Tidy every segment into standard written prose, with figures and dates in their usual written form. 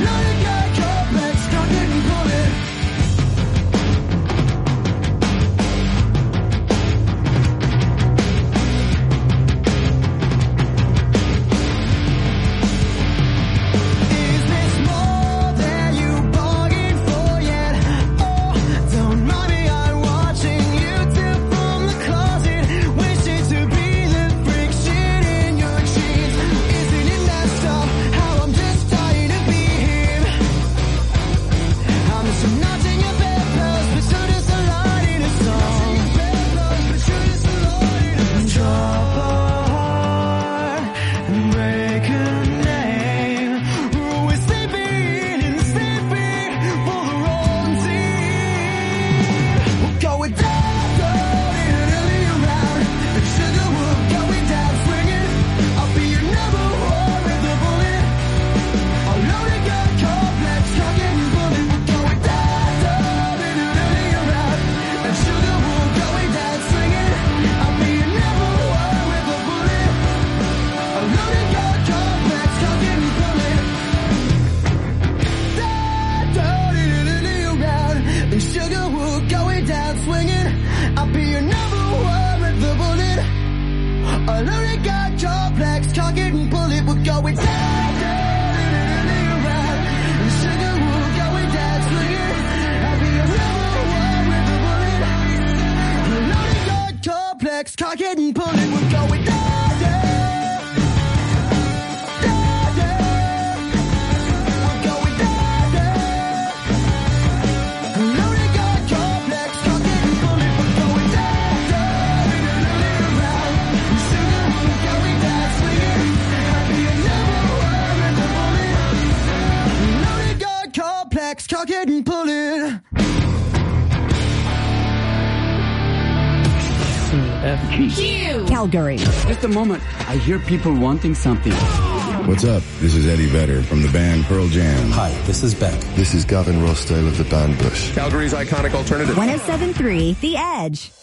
Calgary. Just a moment. I hear people wanting something. What's up? This is Eddie Vedder from the band Pearl Jam. Hi, this is Beck. This is Gavin Rossdale of the band Bush. Calgary's iconic alternative. 107.3 The Edge.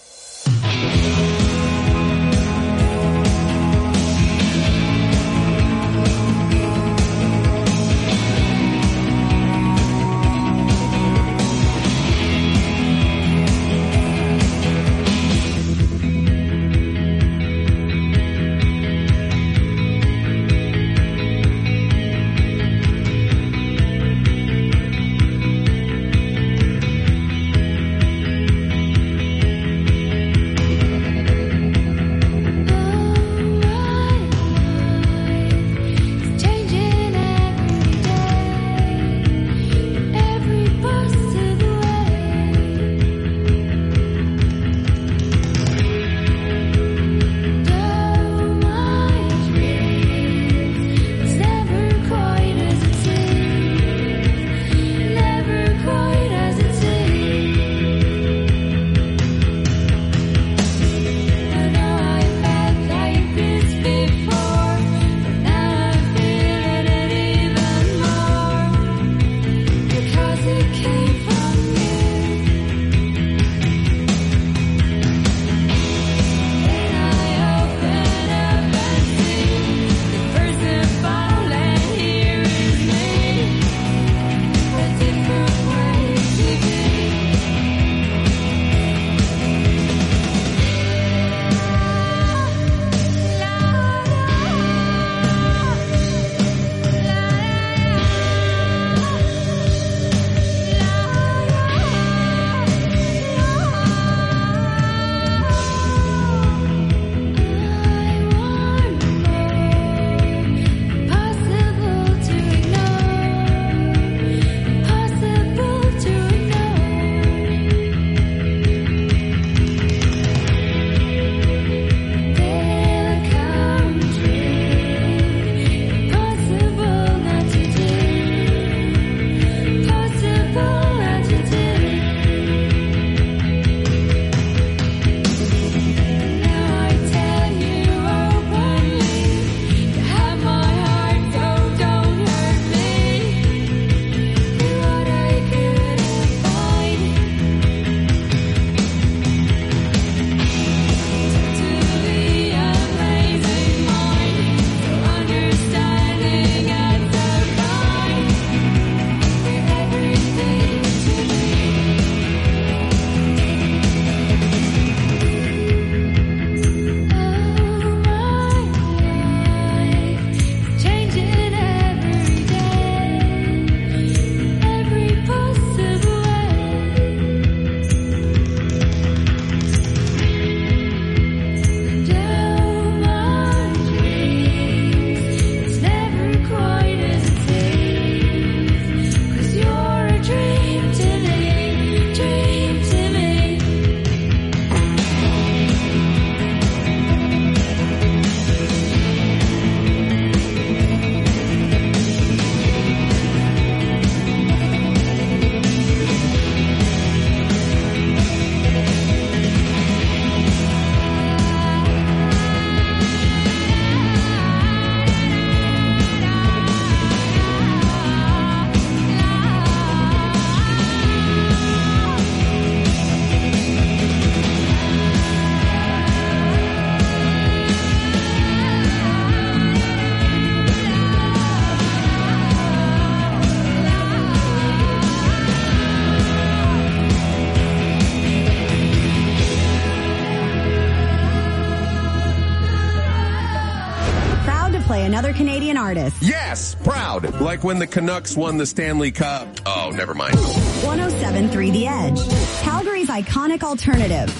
Canadian artists. Yes, proud. Like when the Canucks won the Stanley Cup. Oh, never mind. 107.3 The Edge. Calgary's iconic alternative.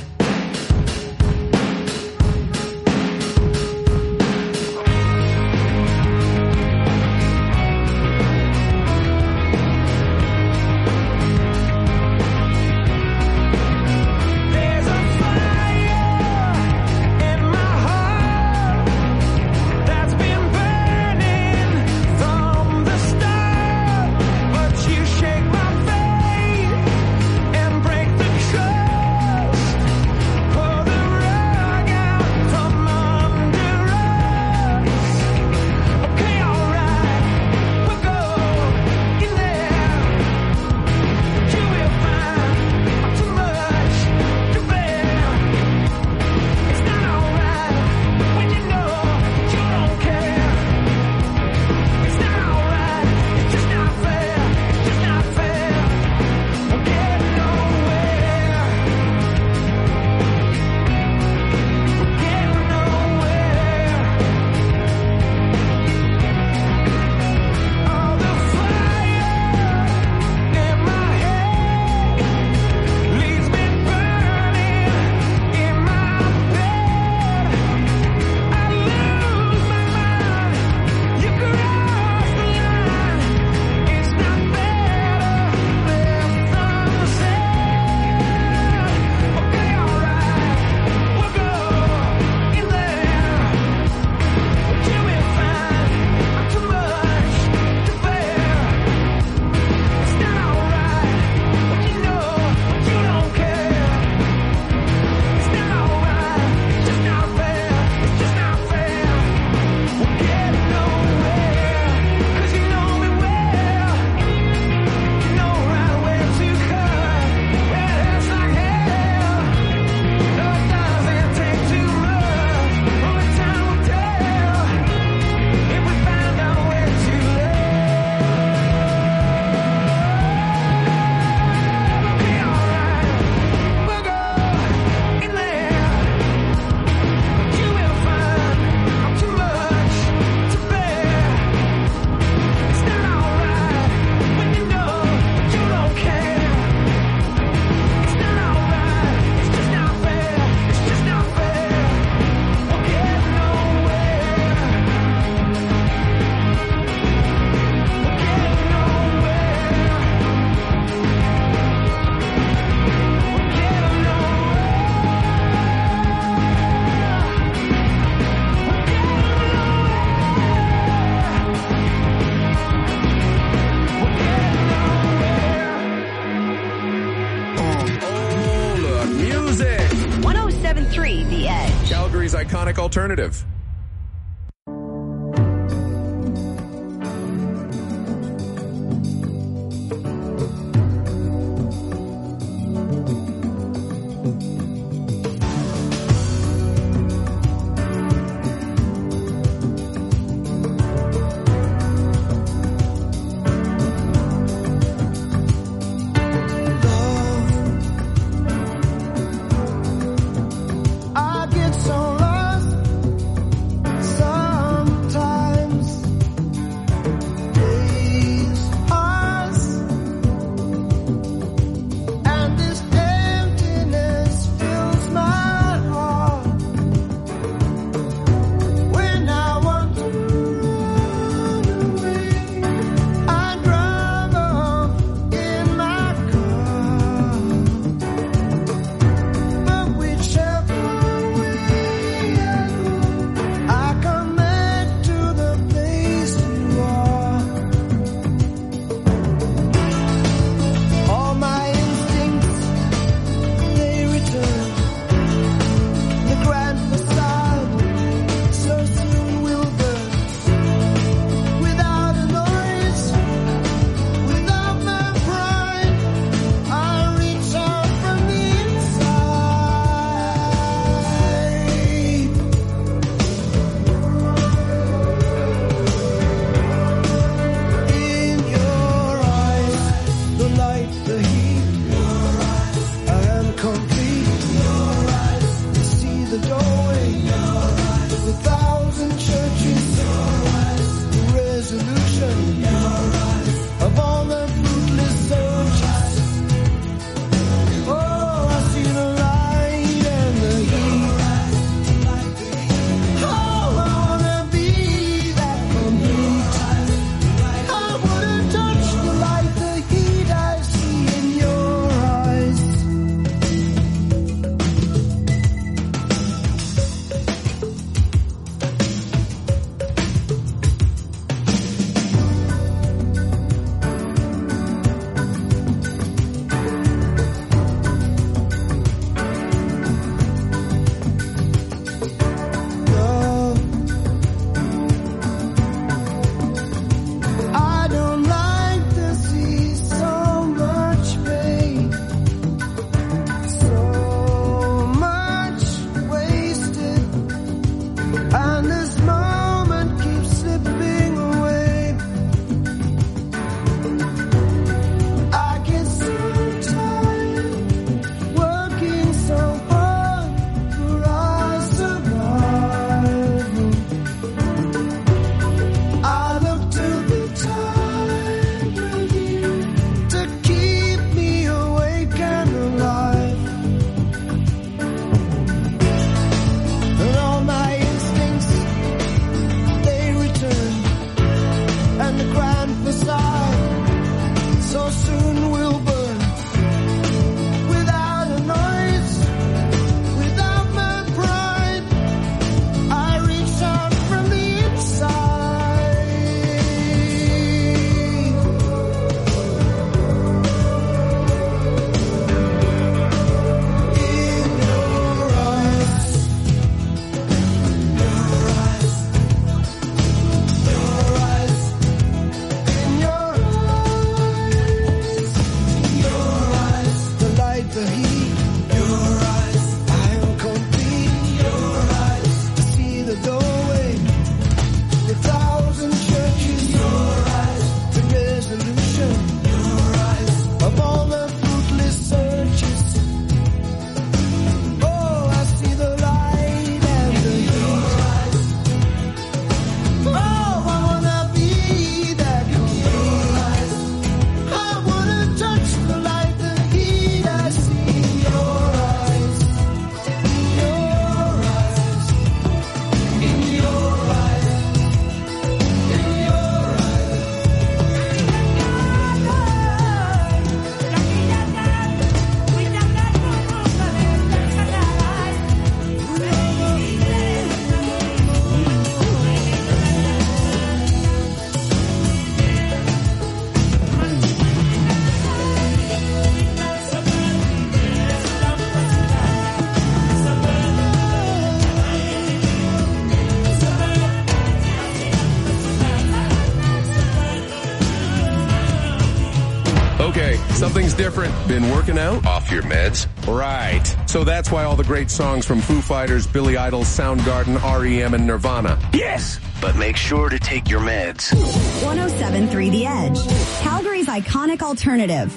Iconic alternative. I get so lost Okay, something's different. Been working out? Off your meds? Right. So that's why all the great songs from Foo Fighters, Billy Idol, Soundgarden, REM, and Nirvana. Yes, but make sure to take your meds. 107.3 The Edge, Calgary's iconic alternative.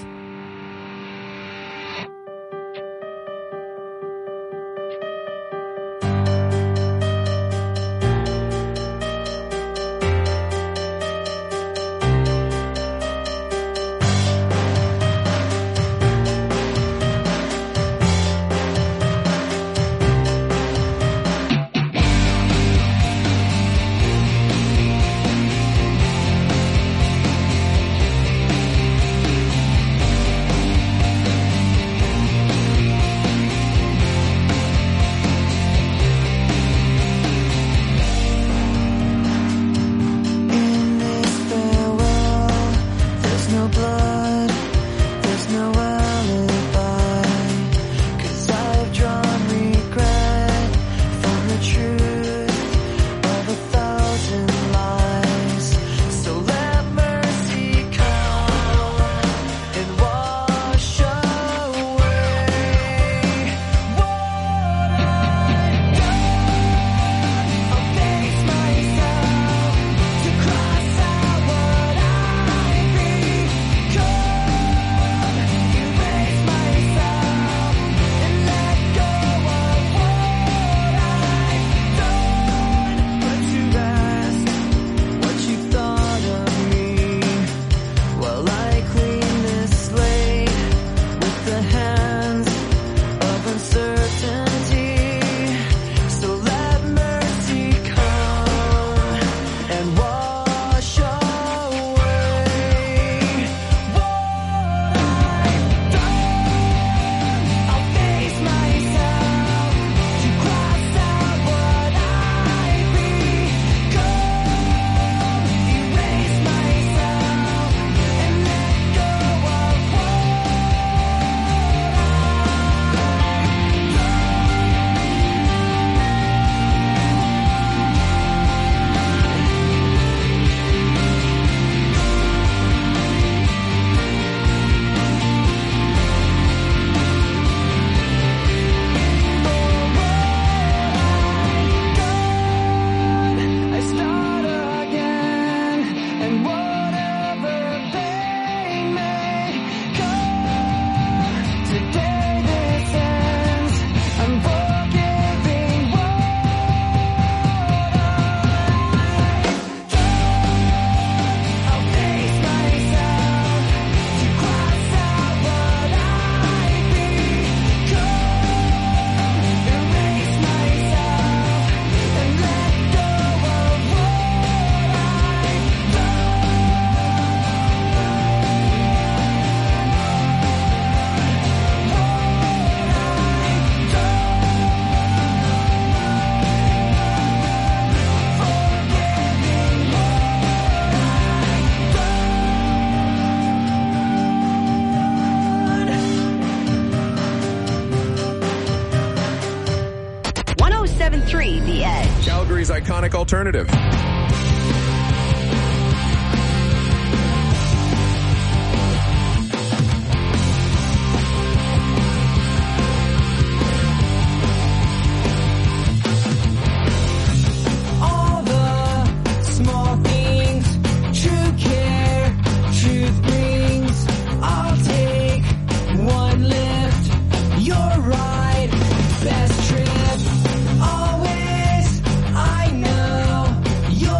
The Edge, Calgary's iconic alternative. All the small things, true care, truth brings. I'll take one lift, your ride, best trip. Always, I know you're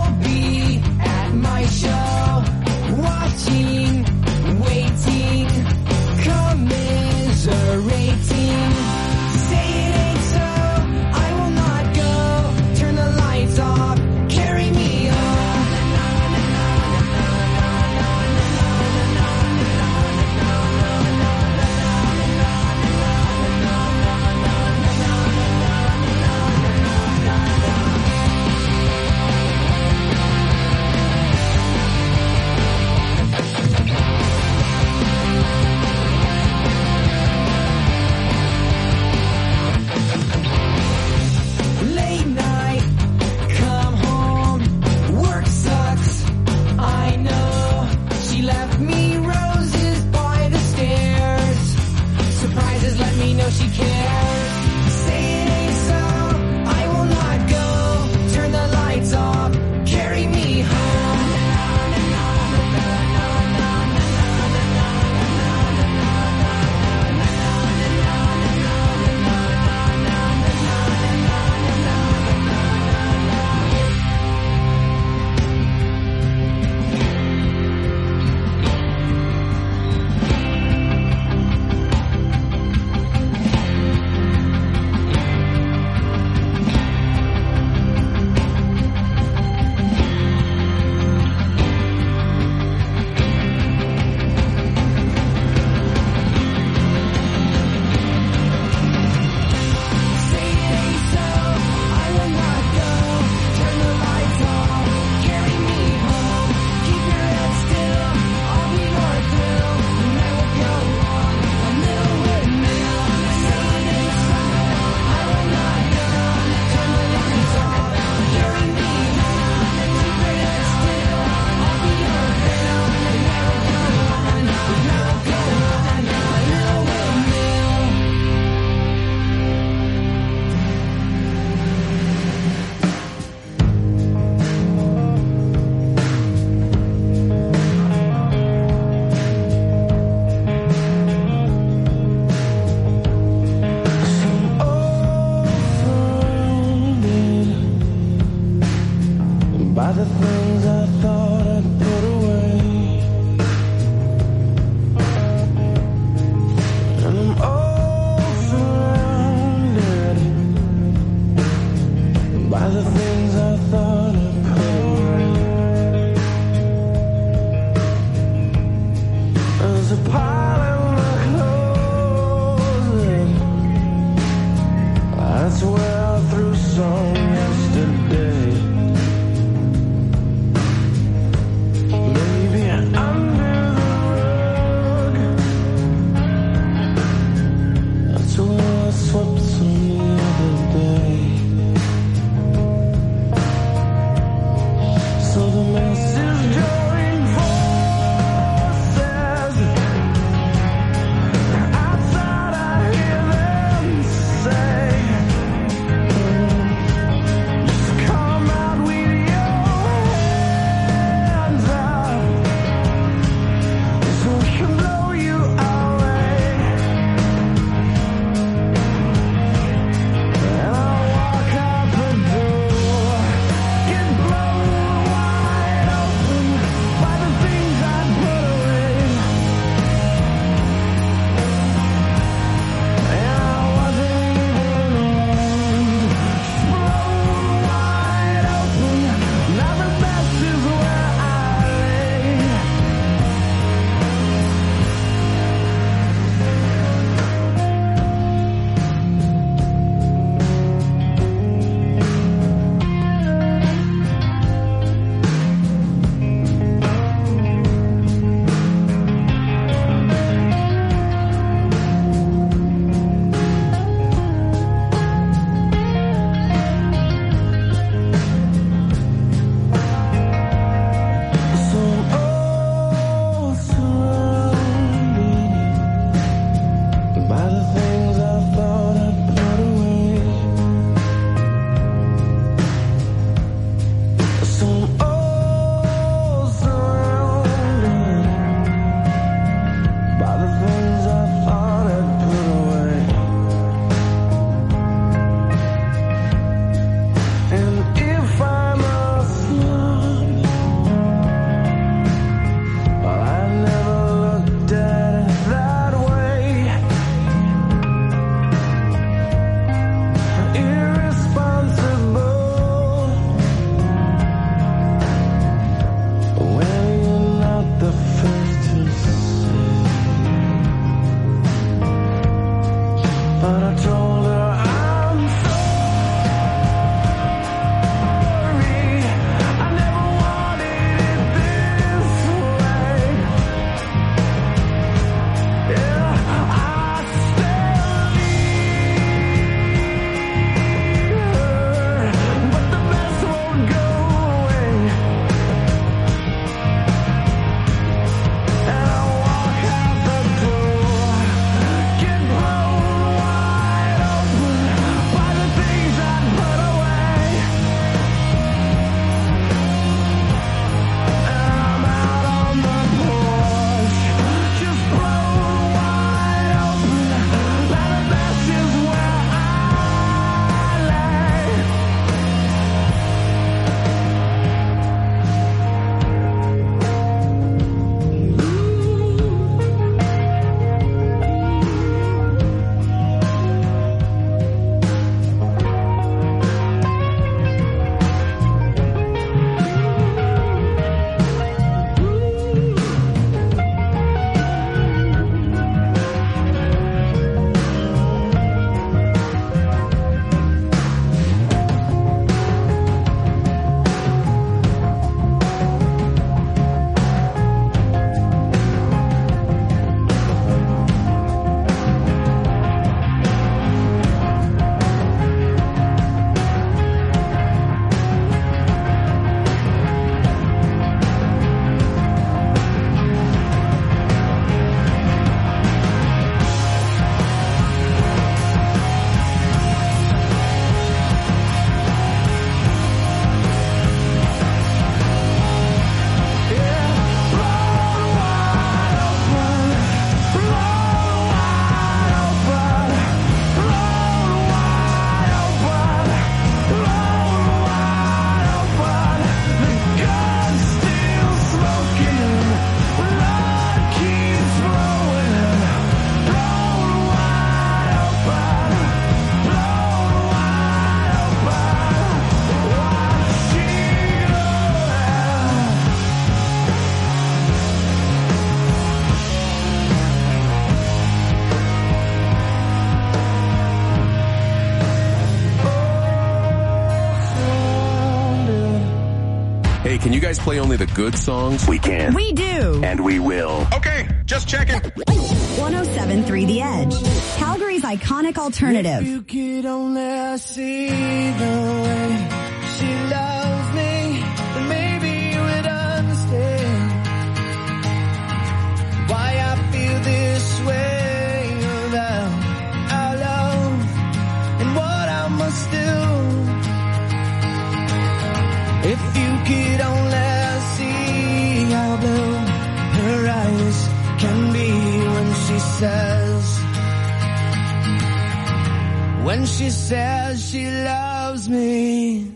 a pile in the closet. That's where I threw some yesterday. Maybe under the rug. That's where I swept some the other day. So the message joined forces. guys play only the good songs? We can. We do. And we will. Okay, just checking. 107.3 The Edge, Calgary's iconic alternative. If you could only see the way she loves me, then maybe you would understand why I feel this way about our love and what I must do. If you could only see how blue her eyes can be when she says she loves me.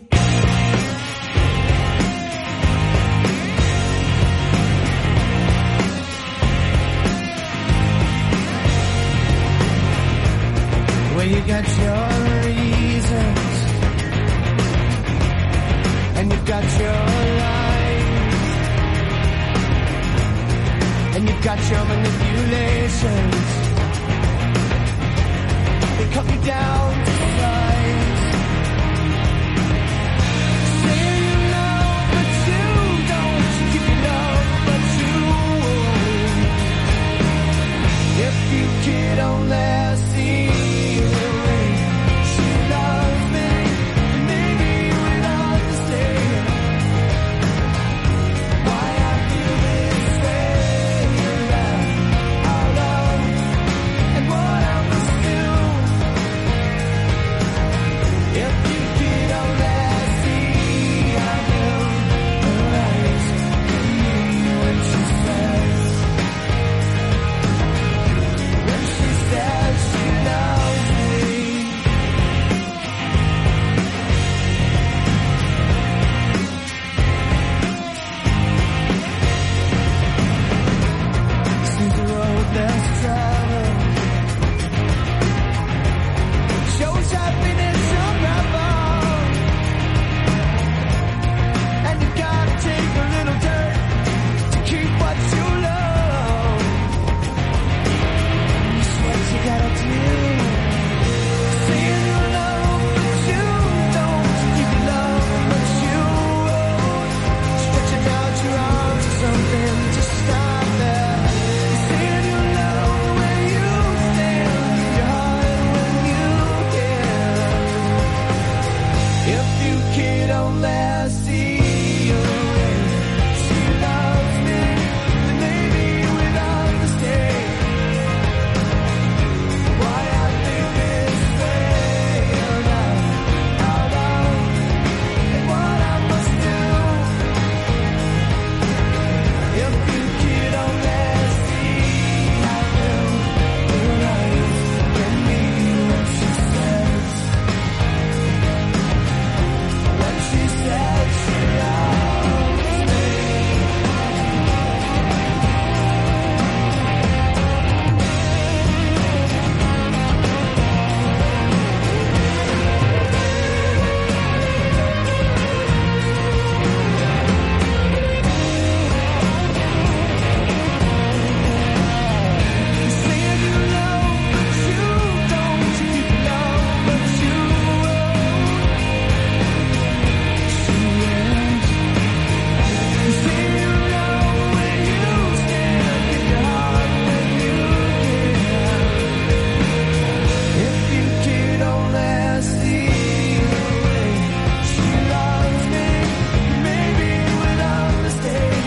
Well, you got your reasons and you've got your lies and you've got your manipulations. They cut me down to size. Say you love, but you don't. Give me love, but you won't. If you could only see the way she loves me, maybe you would understand why I feel this way about our love and what I must do. If you could only see how blue her eyes can be when she says she loves me. Seems the road less traveled shows happiness forever, and you gotta take a little dirt to keep what you love. It's what you gotta do. Saying you love, but you don't. Give you love, but you won't. Stretching out your arms or something to stop that. Saying you love when you stand, give your heart when you can. If you could only see the way she loves me, then maybe you would understand why I feel this way about our love and what I must do. If you could only see how blue her eyes can be when she says she loves me. Saying you love, but you don't. Give you love, but you won't. She is. Saying you love when you stand. Give your heart when you can. If you could only see the way she loves me, maybe you would understand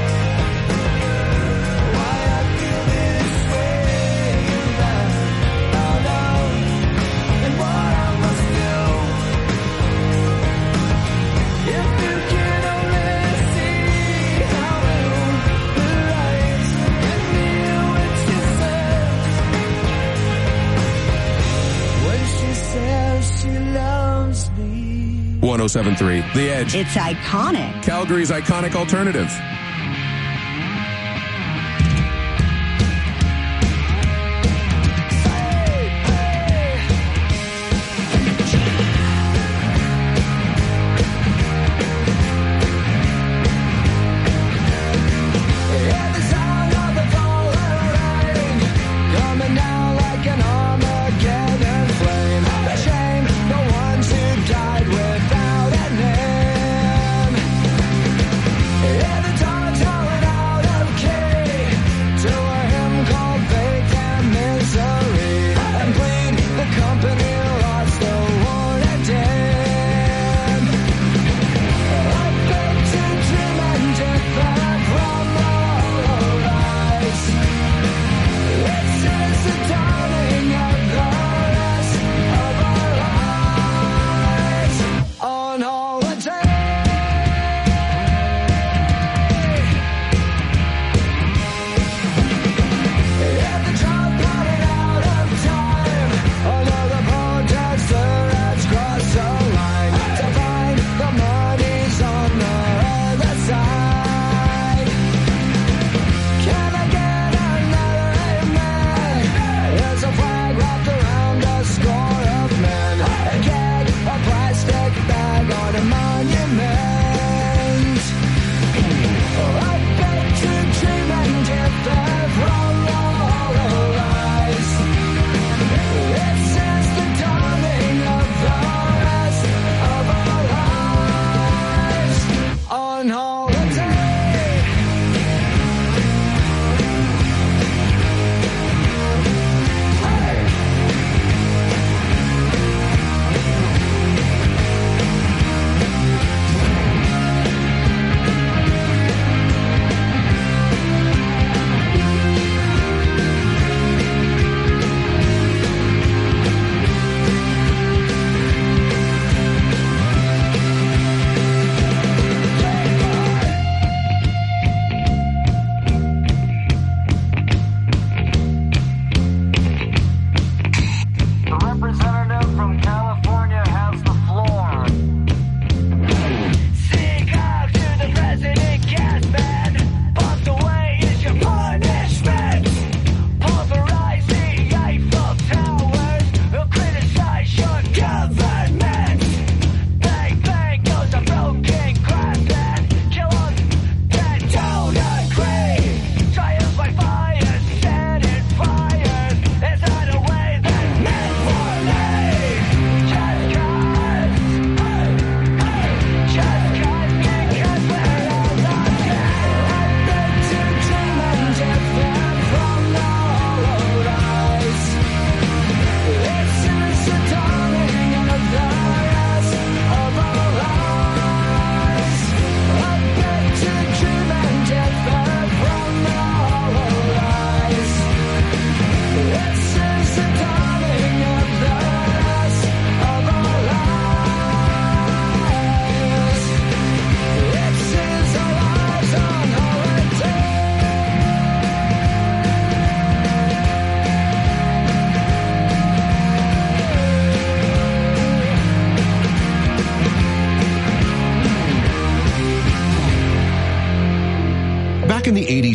why I feel this way about our love and what I must do. If you could only see how blue her eyes can be when she says she loves me. 107.3 The Edge, It's iconic. Calgary's iconic alternative. Hear the sound of the falling rain, coming down like an Armageddon flame. The shame, the ones who died without a name.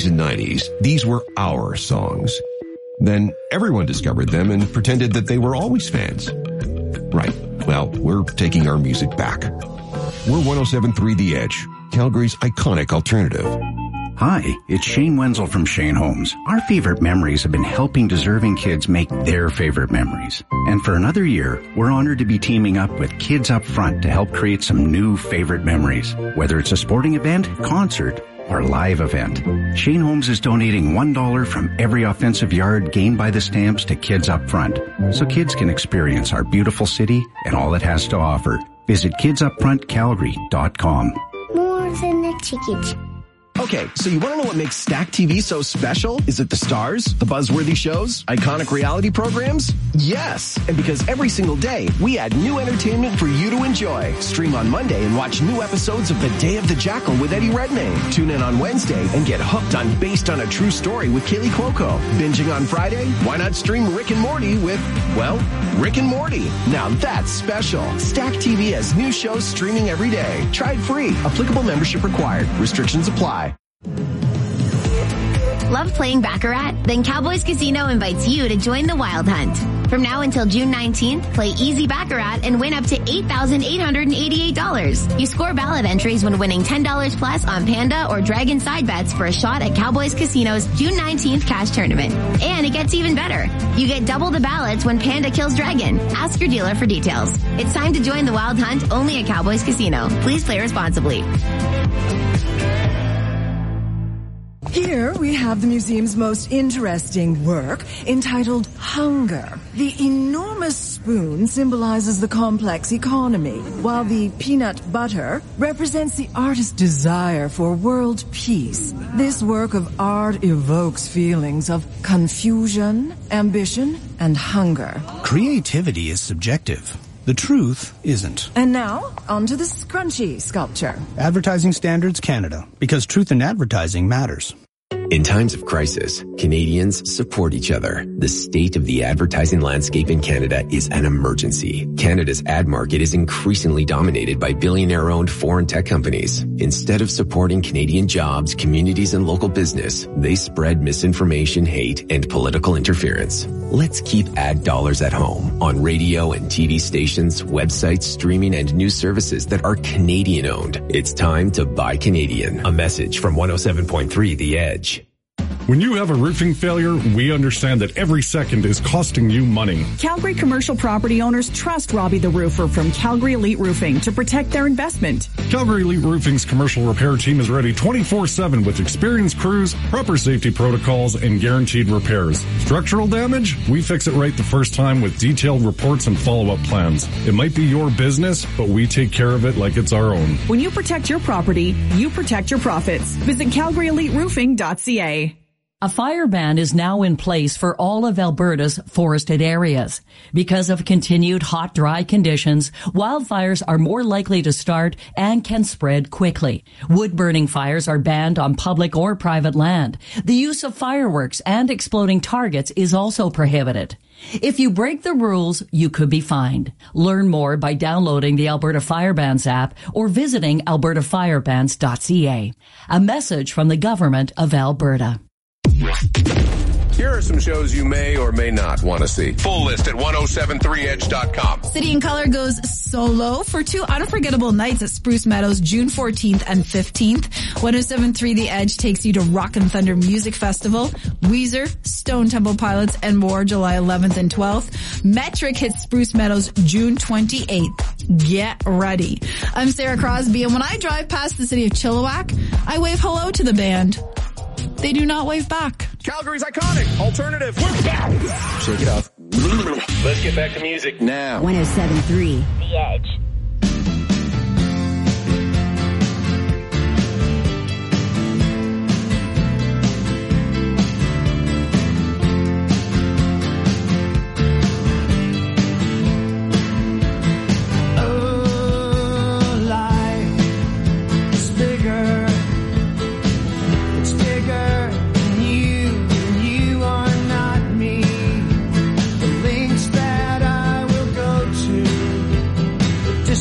80s and 90s, these were our songs. Then everyone discovered them and pretended that they were always fans. Right. Well, we're taking our music back. We're 107.3 The Edge, Calgary's iconic alternative. Hi, it's Shane Wenzel from Shane Homes. Our favorite memories have been helping deserving kids make their favorite memories. And for another year, we're honored to be teaming up with Kids Up Front to help create some new favorite memories. Whether it's a sporting event, concert, or live event. Shane Homes is donating $1 from every offensive yard gained by the Stamps to Kids Up Front, so kids can experience our beautiful city and all it has to offer. Visit kidsupfrontcalgary.com. More than a ticket. Okay, so you want to know what makes Stack TV so special? Is it the stars, the buzzworthy shows, iconic reality programs? Yes! And because every single day, we add new entertainment for you to enjoy. Stream on Monday and watch new episodes of The Day of the Jackal with Eddie Redmayne. Tune in on Wednesday and get hooked on Based on a True Story with Kaylee Cuoco. Binging on Friday? Why not stream Rick and Morty with, well, Rick and Morty? Now that's special. Stack TV has new shows streaming every day. Try it free. Applicable membership required. Restrictions apply. Love playing Baccarat? Then Cowboys Casino invites you to join the Wild Hunt. From now until June 19th, play easy Baccarat and win up to $8,888. You score ballot entries when winning $10 plus on Panda or Dragon side bets for a shot at Cowboys Casino's June 19th cash tournament. And it gets even better. You get double the ballots when Panda kills Dragon. Ask your dealer for details. It's time to join the Wild Hunt only at Cowboys Casino. Please play responsibly. Here we have the museum's most interesting work, entitled Hunger. The enormous spoon symbolizes the complex economy, while the peanut butter represents the artist's desire for world peace. This work of art evokes feelings of confusion, ambition, and hunger. Creativity is subjective. The truth isn't. And now, onto the scrunchy sculpture. Advertising Standards Canada, because truth in advertising matters. In times of crisis, Canadians support each other. The state of the advertising landscape in Canada is an emergency. Canada's ad market is increasingly dominated by billionaire-owned foreign tech companies. Instead of supporting Canadian jobs, communities, and local business, they spread misinformation, hate, and political interference. Let's keep ad dollars at home on radio and TV stations, websites, streaming, and news services that are Canadian-owned. It's time to buy Canadian. A message from 107.3 The Edge. When you have a roofing failure, we understand that every second is costing you money. Calgary commercial property owners trust Robbie the Roofer from Calgary Elite Roofing to protect their investment. Calgary Elite Roofing's commercial repair team is ready 24/7 with experienced crews, proper safety protocols, and guaranteed repairs. Structural damage? We fix it right the first time with detailed reports and follow-up plans. It might be your business, but we take care of it like it's our own. When you protect your property, you protect your profits. Visit CalgaryEliteRoofing.ca. A fire ban is now in place for all of Alberta's forested areas. Because of continued hot, dry conditions, wildfires are more likely to start and can spread quickly. Wood-burning fires are banned on public or private land. The use of fireworks and exploding targets is also prohibited. If you break the rules, you could be fined. Learn more by downloading the Alberta Fire Bans app or visiting albertafirebans.ca. A message from the Government of Alberta. Here are some shows you may or may not want to see. Full list at 1073edge.com. City and Color goes solo for 2 unforgettable nights at Spruce Meadows, June 14th and 15th. 1073 The Edge takes you to Rock and Thunder Music Festival, Weezer, Stone Temple Pilots, and more July 11th and 12th. Metric hits Spruce Meadows June 28th. Get ready. I'm Sarah Crosby, and when I drive past the city of Chilliwack, I wave hello to the band. They do not wave back. Calgary's iconic alternative. We're back. Shake it off. Let's get back to music now. 107.3 The Edge. Links that I will go to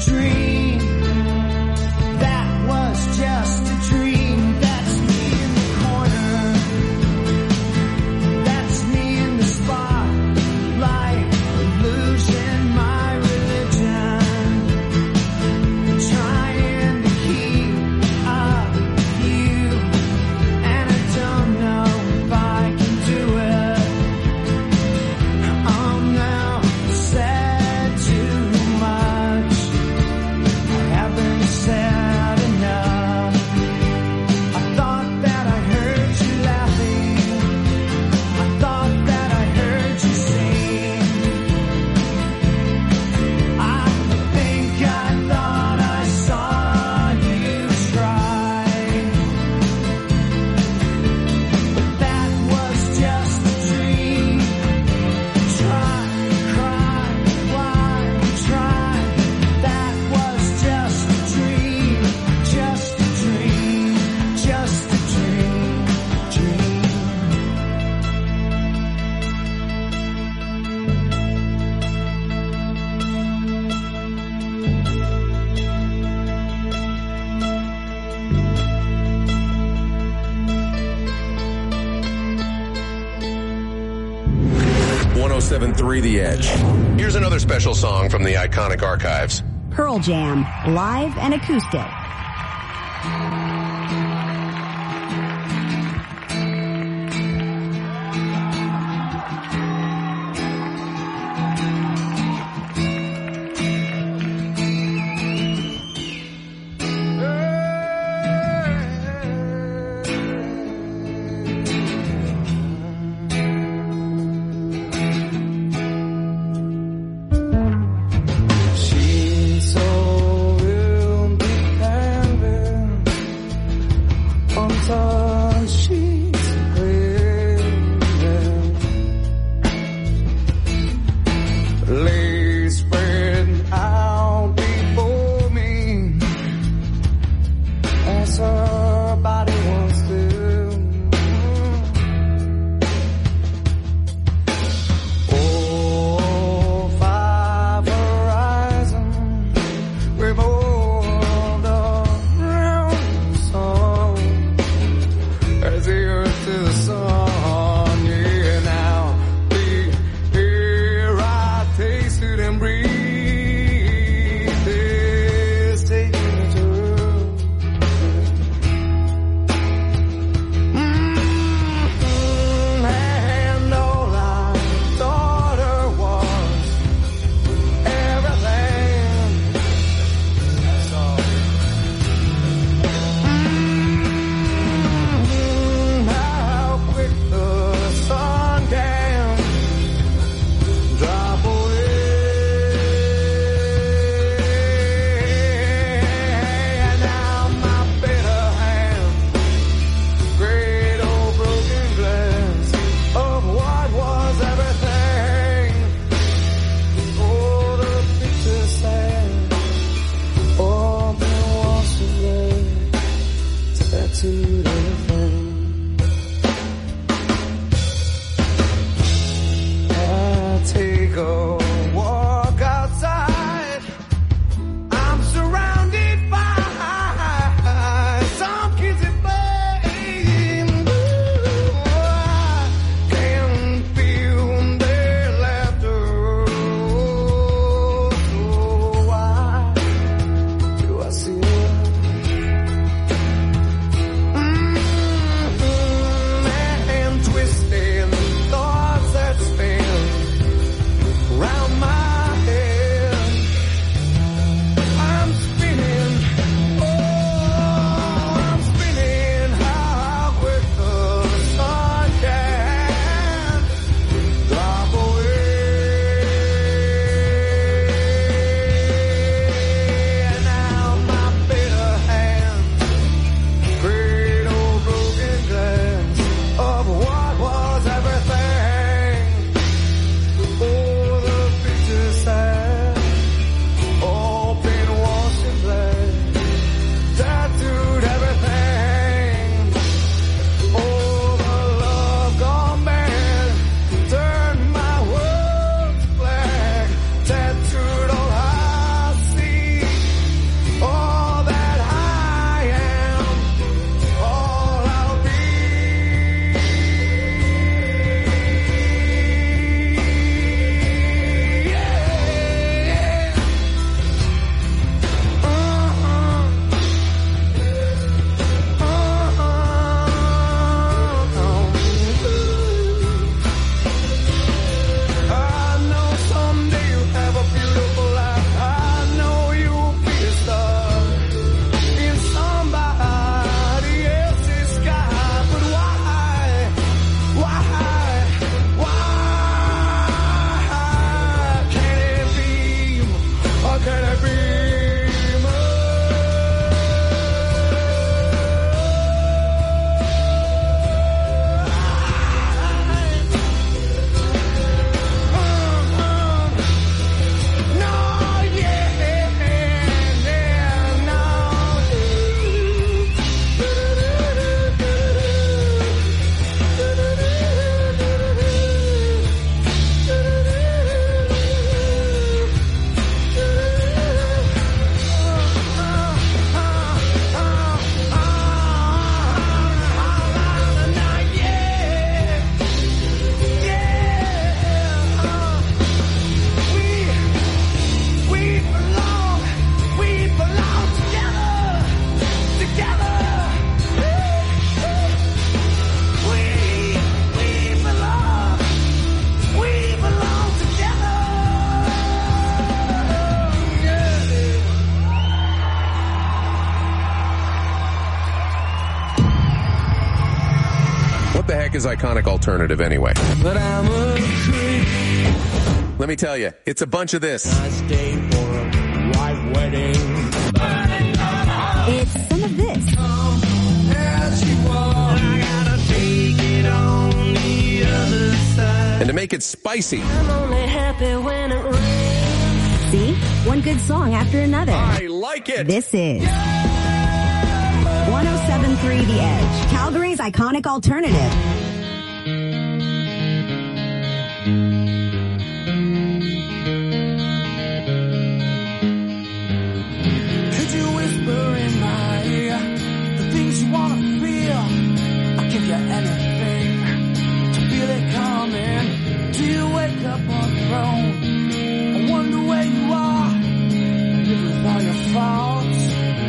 dream. That was just a dream. That's me in the corner. That's me in the spotlight, losing my religion, trying to keep up with you, and I don't know if I can do it. I'm now said too much. I haven't said enough. I thought that I heard you laughing. I thought that I heard you sing. I think I thought I saw you try. But that was just a dream. Try, cry, fly, try. That was just a dream. Just a dream. Just a dream. Dream. 107.3 The Edge. Here's another special song from the iconic archives. Pearl Jam, live and acoustic. She's so independent, untouched, she's brilliant. Legs spread out before me, as her body wants to. Oh, five horizons revolved around the sun, as the earth to the sun. Yeah, now the air I taste America's iconic alternative anyway. But I'm a creep. Let me tell you, it's a bunch of this. I stay for a white wedding. It's some of this. As you walk, I gotta take it on the other side. And to make it spicy, I'm only happy when it rains. See? One good song after another. I like it. This is 107.3 The Edge, Calgary's iconic alternative. Could you whisper in my ear the things you wanna feel? I'll give you anything to feel it coming. Do you wake up on your own? I wonder where you are, live with all your faults.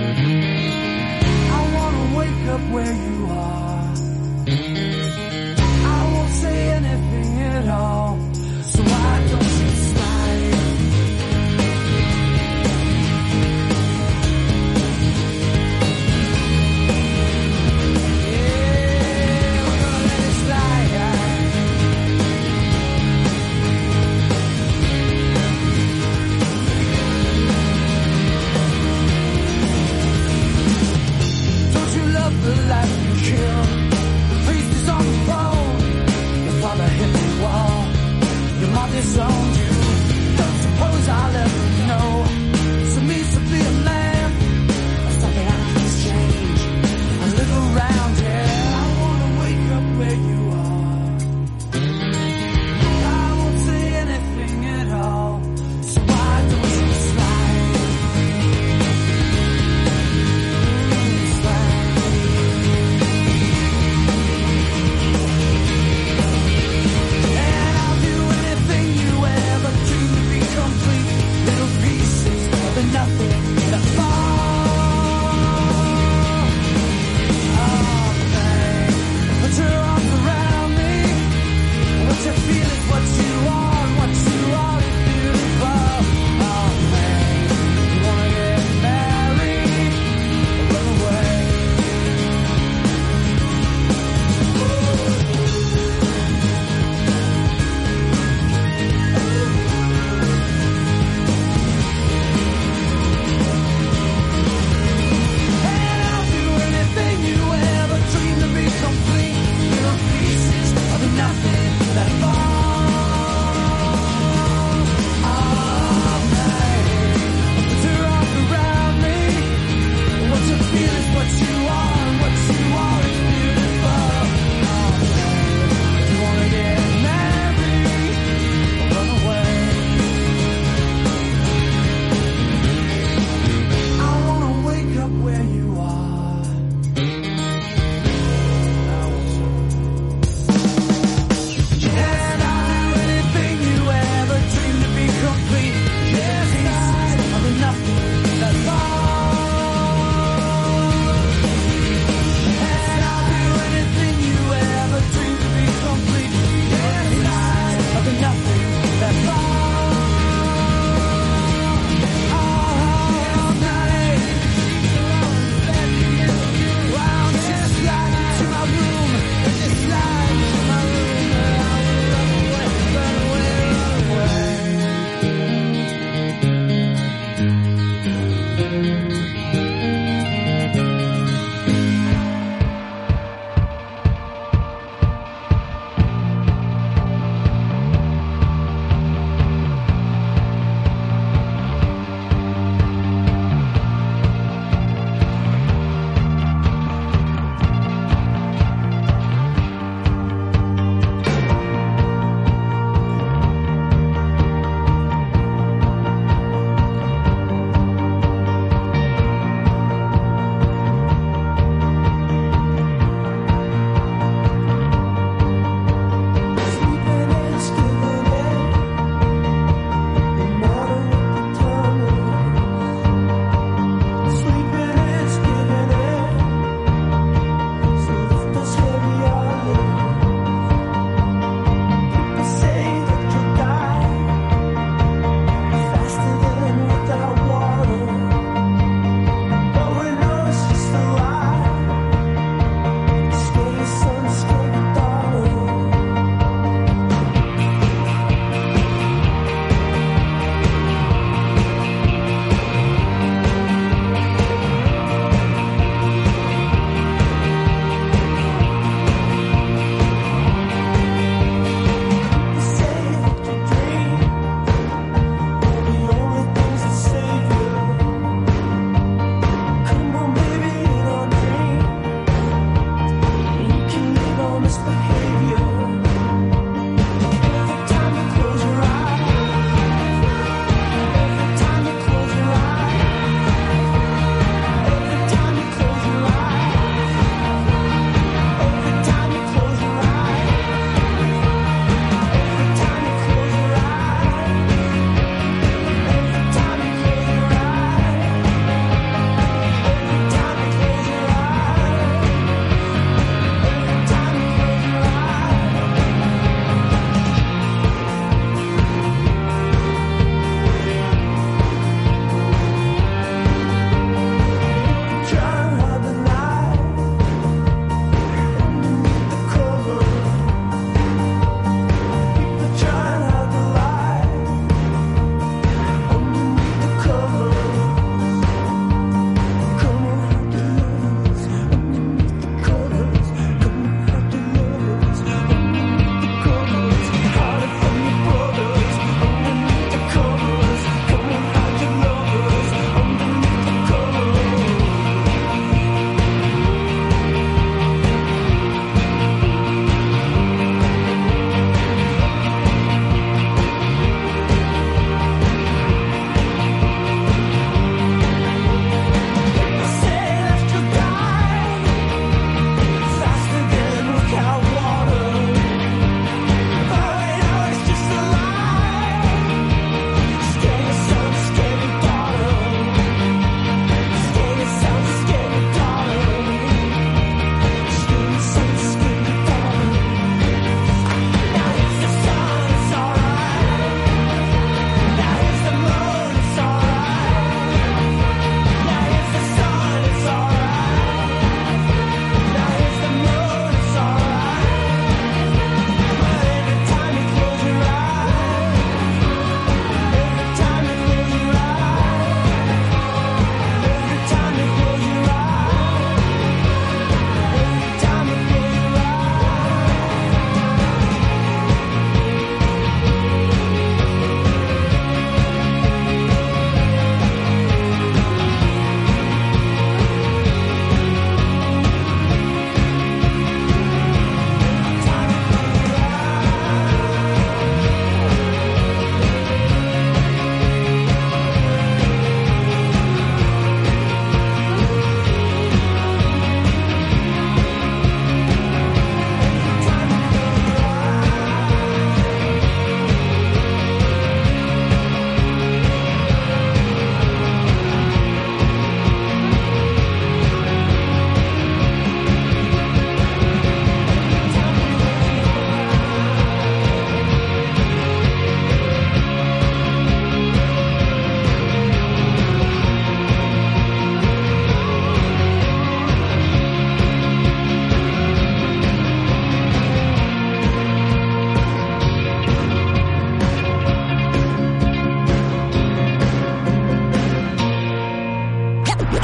I wanna wake up where you are. I won't say anything at all, so why don't you slide? Yeah, we're gonna let it slide. Don't you love the life you kill? The priest is on the phone. Your father hit the wall. Your mom disowned you. Don't suppose I'll ever know. So means to be a man. Or something I can change. I live around here. I wanna wake up where you are. I won't say anything at all. So why don't you slide? Slide. And I'll do anything you ever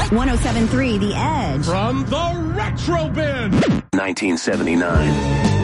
107.3 The Edge. From the Retro Bin. 1979.